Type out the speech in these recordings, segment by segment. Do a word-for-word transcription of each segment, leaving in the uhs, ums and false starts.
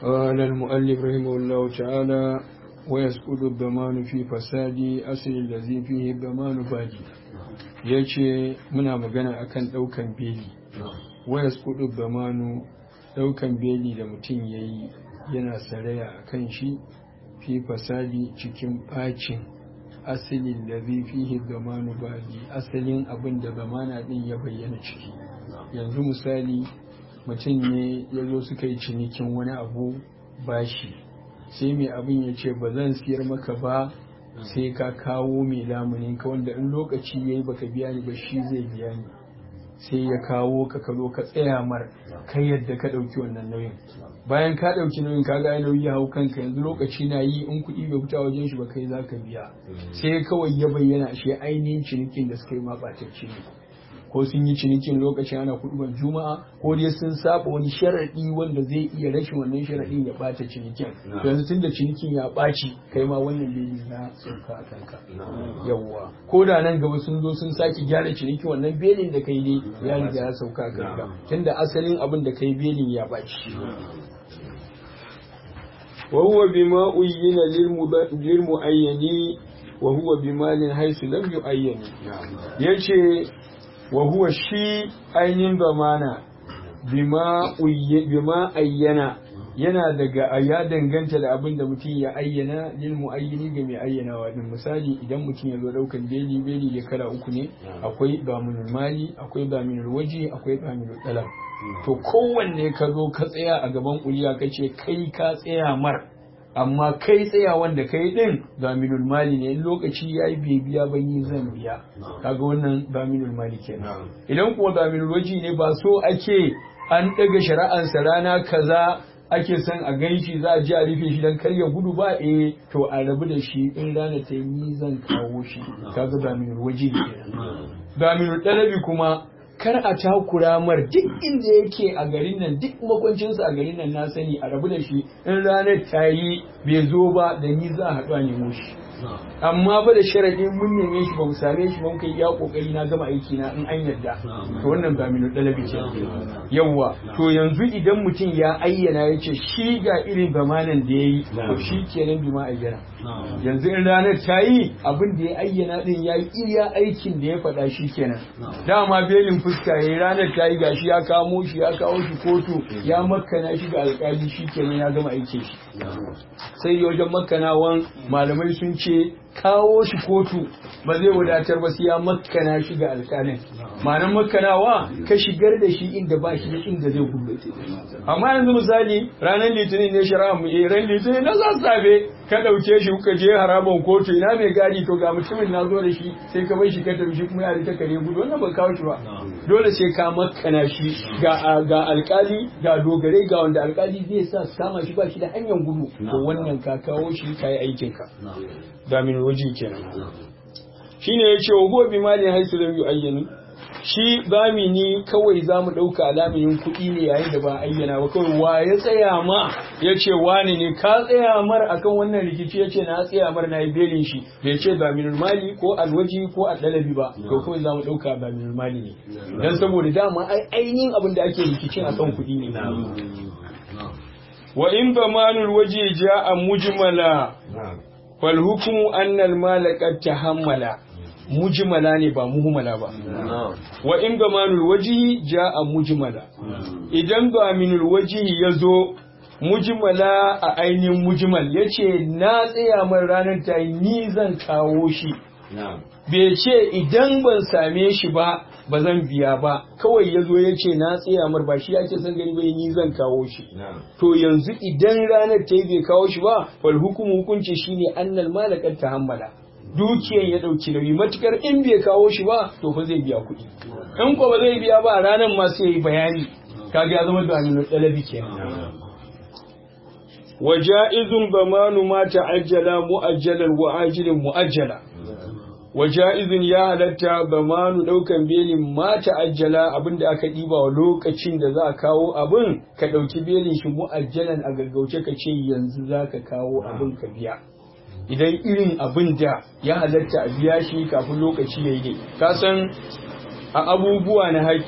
قال المؤلف رحمه الله تعالى ويسقط الضمان في فساد أصل الذي فيه الضمان باقي yace muna magana akan daukan beli wayasqutu dhamanu daukan beli da mutum yayi yana saraya akan shi fi fasadi cikin bacin asalin da zai fihi dhamanu baji asalin abin da zamana din ya bayyana ciki yanzu misali mutum ne ya zo suka yi cinikin wani abu bashi sai mai abin ya ce ba zan siyar maka ba sai ka kawo mai lamunin ka wanda in lokaci ya yi baka biya ni ba shi zai biya ni sai ya kawo ka ka zo ka tsaya mar kai yadda ka ɗauki wannan nauyin bayan ka ɗauki nauyin ka ga nauyi ya hau kanka yanzu lokaci na yi in kuɗi bai fita wajen shi ba kai za ka biya sai kawai ya bayyana shi ainihin cinikin da suka yi ma ɓatacce ne ko sun yi cinikin lokacin ana kuɗuban juma'a ko dai sun saba wani sharaɗi wanda zai iya rashin wannan sharaɗin ya ɓata cinikin yanzu tunda cinikin ya ɓaci kai ma wannan beli na sauka a kanka yawwa ko da nan gaba sun zo sun sake gyara cinikin wannan belin da kai ne ya riga ya sauka a kanka tunda asalin abin da kai belin ya ɓaci wa huwa bima uyyina lil muayyani wa huwa bimalin haythu lam yu'ayyan yace wa huwa shi ainihin zamana bima ayyana yana daga ya danganta da abin da mutum ya ayyana lil muayyini ga mai ayyanawa din misali idan mutum ya zo daukan beli beli da kala uku ne akwai daminul mali akwai daminul waji akwai daminul talab to kowanne ka zo ka tsaya a gaban kuliya kace kai ka tsaya mar amma kai tsaya wanda kai din daminul mali ne lokaci yayi bai biya ban yi zan biya kaga wannan daminul mali kenan idan kuwa daminul waji ne ba so ake an daga shari'an sa rana kaza ake son a ganshi za a ji a rufe shi dan kar ya gudu ba eh to a rabu da shi in rana ta yi zan kawo shi kaga daminul waji kenan daminul dalabi kuma kar a takura mar duk inda yake a garin nan duk makwancinsa a garin nan na sani a rabu da shi in ranar ta yi bai zo ba da ni za a haɗu a nemo shi amma ba da sharaɗin mun neme shi ba mu same shi ba muka yi ya kokari na gama aiki na in an yarda to wannan ba minu dalabi ce yawwa to yanzu idan mutum ya ayyana ya ce shi ga irin zamanin da ya yi to shi kenan bi ma ayyana yanzu in ranar ta yi abin da ya ayyana din ya yi iya aikin da ya faɗa shi kenan dama belin fuska ya yi ranar ta yi gashi ya kamo shi ya kawo shi kotu ya makana shi ga alƙali shi kenan ya gama aikin shi sai wajen makanawan malamai sun ce kawo shi kotu ba zai wadatar ba sai ya makana shi ga alƙalin ma'anar makanawa ka shigar da shi inda ba shi da inda zai gudu amma yanzu misali ranar litinin ne shari'a mu eh ran litinin na sassafe ka dauke shi kuka je haraban kotu ina mai gadi to ga mutumin na zo da shi sai ka bar shi ka tafi shi kuma ya rika kare gudu wannan ba kawo shi ba dole sai ka makana shi ga ga alƙali ga dogare ga wanda alƙali zai sa su kama shi ba shi da hanyar gudu to wannan ka kawo shi kai aikin ka damin waje kenan shine yace wa huwa bimalin haisu lam yu'ayyan shi zamini kawai zamu dauka alamin kuɗi ne yayin da ba ayyana ba kawai wa ya tsaya ma yace wani ne ka tsaya mar akan wannan rikici yace na tsaya mar na yi belin shi bai ce zaminul mali ko alwaji ko addalabi ba to kawai zamu dauka zaminul mali ne dan saboda dama ai ainihin abin da ake rikicin akan kuɗi ne wa in zamanul waji ja'a mujmala fal hukumu annal mala qad tahammala mujmala ne ba muhmala ba wa in gamanul wajhi jaa mujmala idan gaminul wajhi yazo mujmala a ainihin mujmal yace na tsaya man ranar ta ni zan kawo shi bai ce idan ban same shi ba ba zan biya ba kawai yazo yace na tsaya mar ba shi yake san gani bai ni zan kawo shi to yanzu idan ranar ta bai kawo shi ba wal hukumu hukunci shine annal malakat tahammala dukiyan ya dauki nauyi matukar in bai kawo shi ba to fa zai biya kuɗi in ko ba zai biya ba ranar ma sai yi bayani kaga ya zama da aminu dalabi kenan waja'izun zamanu ma ta'ajjala mu'ajjalan wa ajilin mu'ajjala waja'izun ya halatta zamanu daukan belin ma ta'ajjala abinda aka diba wa lokacin da za a kawo abin ka dauki belin shi mu'ajjalan a gaggauce ka ce yanzu zaka kawo abin ka biya idan irin abin da ya halatta a biya shi kafin lokaci yayi ne ka san a abubuwa na haƙƙi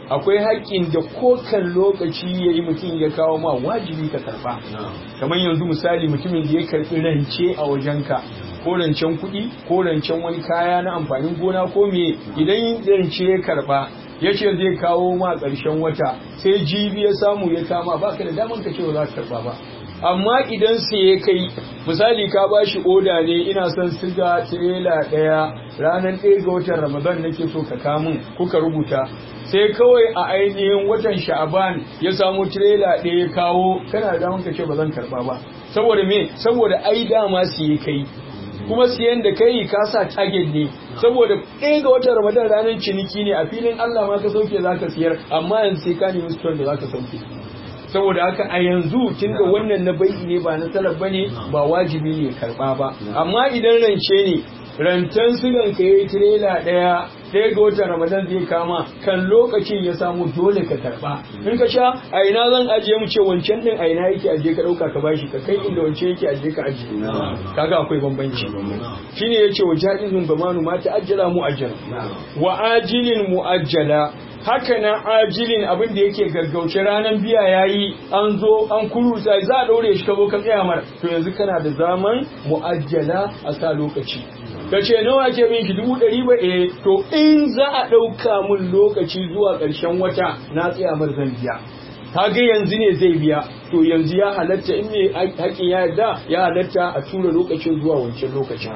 akwai haƙƙin da ko kan lokaci ya yi mutum ya kawo ma wajibi ka karɓa kamar yanzu misali mutumin da ya karɓi rance a wajenka ko rancen kuɗi ko rancen wani kaya na amfanin gona ko me idan rance ya karɓa ya ce zai kawo ma ƙarshen wata sai jibi ya samu ya kama baka da daman ka ce ba za ka karɓa ba amma idan sai ya kai misali ka ba shi oda ne ina son siga tirela ɗaya ranar ɗaya ga watan ramadan nake so ka kamun kuka rubuta sai kawai a ainihin watan sha'aban ya samu tirela ɗaya ya kawo kana da daman ka ce ba zan karɓa ba saboda me saboda ai dama su yi kai kuma siyan da kai ka sa target ne saboda ɗaya ga watan ramadan ranar ciniki ne a filin Allah ma ka sauke zaka siyar amma yanzu sai ka nemi store da zaka sauke saboda haka a yanzu tunda wannan na bai'i ne ba na salaf bane ba wajibi ne karba ba amma idan rance ne rantan sugan ka yayi tirela daya ɗaya ga watan ramadan zai kama kan lokacin ya samu dole ka karba in ka sha a ina zan ajiye mu ce wancan din a ina yake ajiye ka dauka ka bashi ka kai inda wancan yake ajiye ka ajiye kaga akwai bambanci shine yace wa jaizun bamanu ma ta ajjala mu ajjala wa ajilin muajjala haka nan ajilin abin da yake gaggauce ranar biya yayi an zo an kurusa za a daure shi ka zo ka tsaya mar to yanzu kana da zaman muajjala a sa lokaci ka ce nawa ke bin shi dubu ɗari ba eh to in za a ɗauka mun lokaci zuwa ƙarshen wata na tsaya mar zan biya kaga yanzu ne zai biya to yanzu ya halatta in ne haƙin ya yarda ya halatta a tura lokacin zuwa wancan lokacin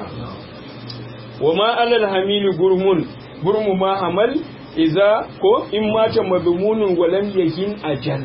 wa ma alal hamili gurmun gurmu ma hamal iza ko in mata madmunun walam yahin ajal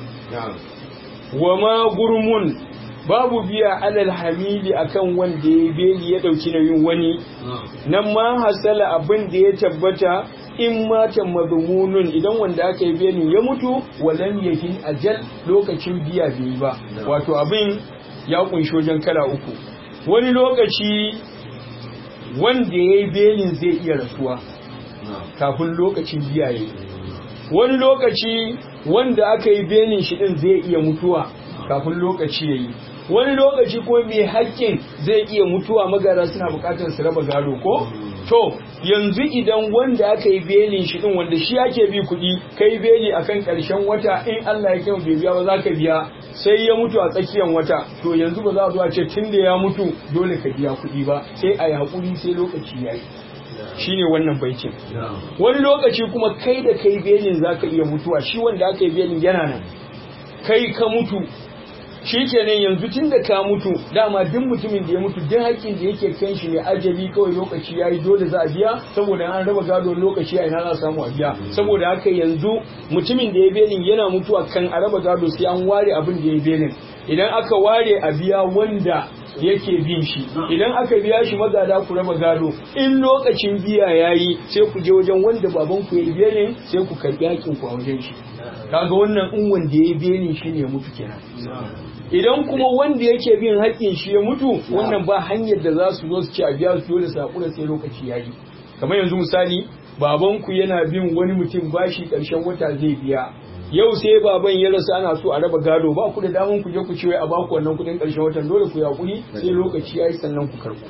wa ma gurmun babu biya alal hamili akan wanda ya beli ya dauki nauyin wani nan ma hasala abin da ya tabbata in mata madmunun idan wanda aka yi beli ya mutu walam yahin ajal lokacin biya bai ba wato abin ya kunshi wajen kala uku wani lokaci wanda ya yi belin zai iya rasuwa kafin lokacin biya yayi wani lokaci wanda aka yi belin shi din zai iya mutuwa kafin lokaci yayi wani lokaci ko mai haƙƙin zai iya mutuwa magara suna buƙatar su raba gado ko to yanzu idan wanda aka yi belin shi din wanda shi ake bi kuɗi kai beli akan ƙarshen wata in Allah ya kai bai biya ba za ka biya sai ya mutu a tsakiyar wata to yanzu ba za a zo a ce tunda ya mutu dole ka biya kuɗi ba sai a yi haƙuri sai lokaci ya yi shine wannan baitin wani lokaci kuma kai da kai belin za ka iya mutuwa shi wanda aka yi belin yana nan kai ka mutu shi kenan yanzu tun da ka mutu dama duk mutumin da ya mutu duk haƙƙin da yake kan shi ne ajali kawai lokaci ya yi dole za a biya saboda an raba gado lokaci a ina za a samu a biya saboda haka yanzu mutumin da ya belin yana mutuwa kan a raba gado sai an ware abin da ya belin idan aka ware a biya wanda yake bin shi idan aka biya shi magada ku raba gado in lokacin biya yayi sai ku je wajen wanda baban ku ya biya ne sai ku karbi hakin ku a wajen shi kaga wannan in wanda ya biya ne shine ya mutu kenan idan kuma wanda yake bin haƙƙin shi ya mutu wannan ba hanyar da za su zo su ci a biya su dole sakura sai lokaci yayi kamar yanzu misali baban ku yana bin wani mutum bashi ƙarshen wata zai biya yau sai baban ya rasu ana so a raba gado ba ku da daman ku je ku ce wai a baku wannan kudin ƙarshen watan dole ku yakuri sai lokaci yayi sannan ku karbo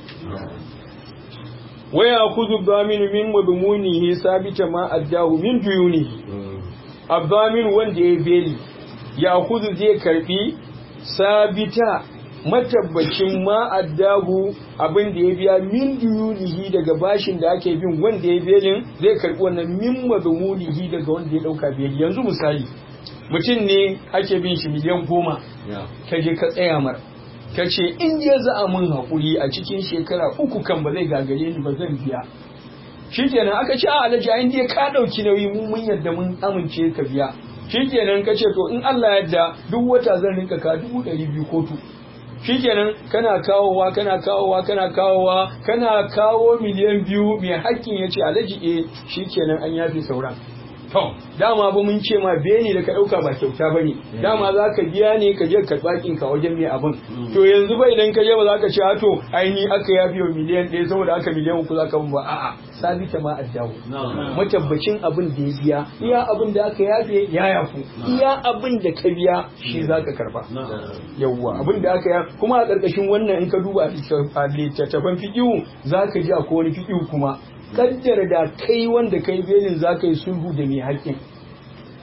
waya khudhu dhamin min madmunihi sabita ma addahu min duyunihi abdamin wanda ya beli ya khudhu zai karbi sabita matabbacin ma addahu abin da ya biya min duyunihi daga bashin da ake bin wanda ya belin zai karbi wannan min madmunihi daga wanda ya dauka beli yanzu misali mutum ne ake bin shi miliyan goma ka je ka tsaya mar ka ce in je za a mun haƙuri a cikin shekara uku kan ba zai gagare ni ba zan biya shikenan aka ce a alhaji ayin dai ka dauki nauyi mun mun yadda mun amince ka biya shikenan ka ce to in Allah yadda duk wata zan rinka ka dubu ɗari biyu kotu shikenan kana kawowa kana kawowa kana kawowa kana kawo miliyan biyu mai hakkin ya ce alhaji eh shikenan an yafi sauran to dama ba mun ce ma beni da ka dauka ba kyauta bane dama za ka biya ne ka je ka bakin ka wajen mai abin to yanzu ba idan ka je ba za ka ce to ai ni aka yafi wa miliyan ɗaya saboda aka miliyan uku za ka ba a'a sabita ma addawo matabbacin abin da ya biya iya abin da aka yafe ya yafu iya abin da ka biya shi za ka karba yawwa abin da aka yafe kuma a ƙarƙashin wannan in ka duba a littattafan fiƙihu za ka ji akwai wani fiƙihu kuma kaddara da kai wanda kai belin za ka yi sulhu da mai haƙƙin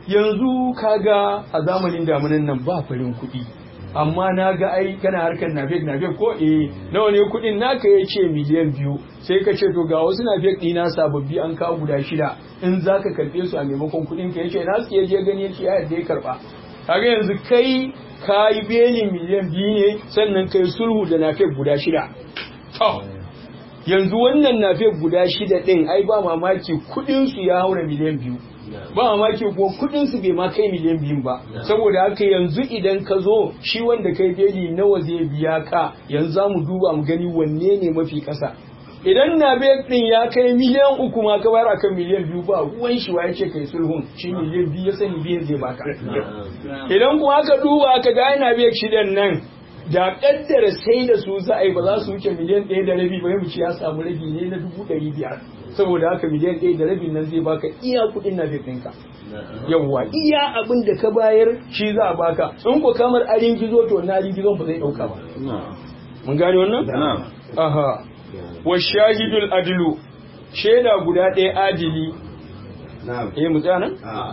yanzu kaga a zamanin damunan nan ba farin kuɗi amma na ga ai kana harkar nafek nafek ko eh nawa ne kuɗin naka ya ce miliyan biyu sai ka ce to ga wasu nafek ɗina sababbi an kawo guda shida in za ka karɓe su a maimakon kuɗin ka ya ce na su je gani ya ce ya yadda ya karɓa kaga yanzu kai ka yi belin miliyan biyu ne sannan kai sulhu da nafek guda shida to yanzu wannan nafek guda shida ɗin ai ba mamaki kuɗinsu ya haura miliyan biyu ba mamaki ko kudin su bai ma kai miliyan biyun ba saboda haka yanzu idan ka zo shi wanda kai beli nawa zai biya ka yanzu za mu duba mu gani wanne ne mafi kasa idan na din ya kai miliyan uku ma ka bayar akan miliyan biyu ba ruwan shi ya ce kai sulhun shi miliyan biyu ya sani biyan zai baka idan kuma aka duba aka ga ina biyan shidan nan da kaddara sai da su za a yi ba za su wuce miliyan ɗaya da rabi ba mu ci ya samu rabi ne na dubu ɗari biyar saboda haka miliyan ɗaya da rabin nan zai baka iya kuɗin na ɗinka yawwa iya abin da ka bayar shi za a baka in ko kamar arin gizo to na arin gizon ba zai ɗauka ba mun gane wannan aha wa shahidul adlu shaida guda ɗaya adili eh mu tsaya nan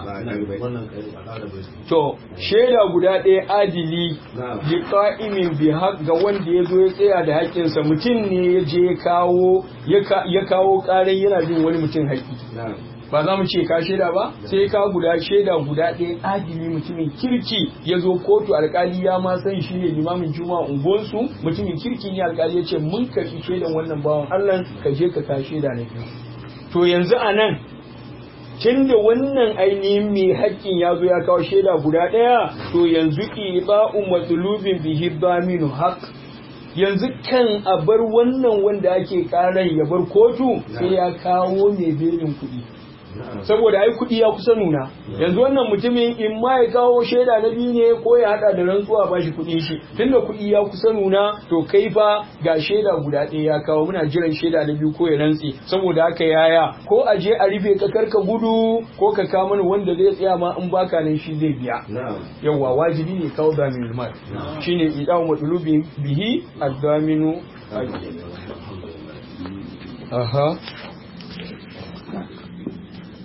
to shaida guda ɗaya adili bi qa'imin bi haq ga wanda ya zo ya tsaya da haƙƙinsa mutum ne ya je kawo ya kawo ƙaran yana bin wani mutum haƙƙi ba za mu ce ka shaida ba sai ka guda shaida guda ɗaya adili mutumin kirki ya zo kotu alƙali ya ma san shi ne limamin juma'a unguwarsu mutumin kirki ne alƙali ya ce mun karɓi shaidan wannan bawan Allah ka je ka ka shaida na biyu to yanzu a nan tun da wannan ainihin mai haƙƙin ya zo ya kawo shaida guda ɗaya to yanzu iba'u matsalubin bihi daminu haq yanzu kan a bar wannan wanda ake ƙaran ya bar kotu sai ya kawo mai belin kuɗi saboda ai kuɗi ya kusa nuna yanzu wannan mutumin in ma ya kawo shaida na biyu ne ko ya hada da rantsuwa ba shi kuɗin shi tunda kuɗi ya kusa nuna to kai fa ga shaida guda ɗaya ya kawo muna jiran shaida na biyu ko ya rantse saboda haka yaya ko a je a rufe ka karka gudu ko ka kawo mana wanda zai tsaya ma in baka nan shi zai biya yawa wajibi ne kawo damin mal shine idawu matlubi bihi ad-daminu aha